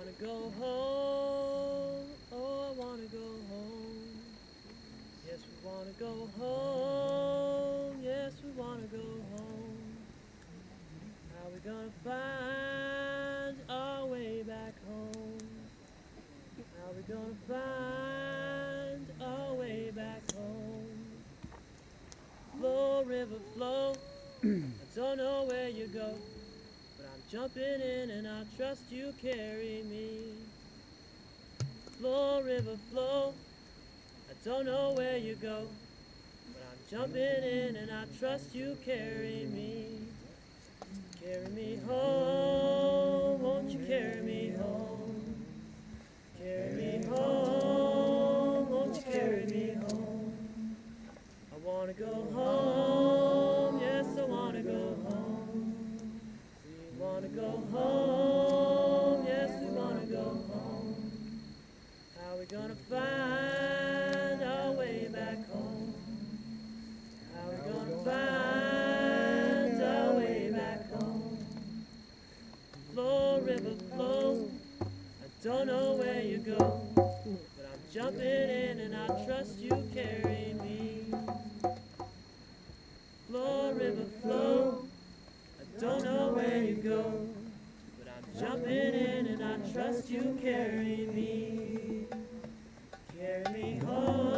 wanna go home. Oh, I wanna go home. Yes, we wanna go home. Yes, we wanna go home. How we gonna find our way back home? How we gonna find our way back home? Flow, river, flow. I don't know where you go, but I'm jumping in and I trust you carry me. Flow, river, flow. I don't know where you go, but I'm jumping in and I trust you carry me. Carry me home, won't you carry me home? Carry me home, won't you carry me home? I wanna go home, yes I wanna go home. We wanna go home, yes we wanna go home. How we gonna find our way back home? How we gonna find our way back home? Flow, river, flow. I don't know where you go, but I'm jumping in and I trust you carry me. Flow, river, flow. I don't know where you go, but I'm jumping in and I trust you carry me. Carry me home.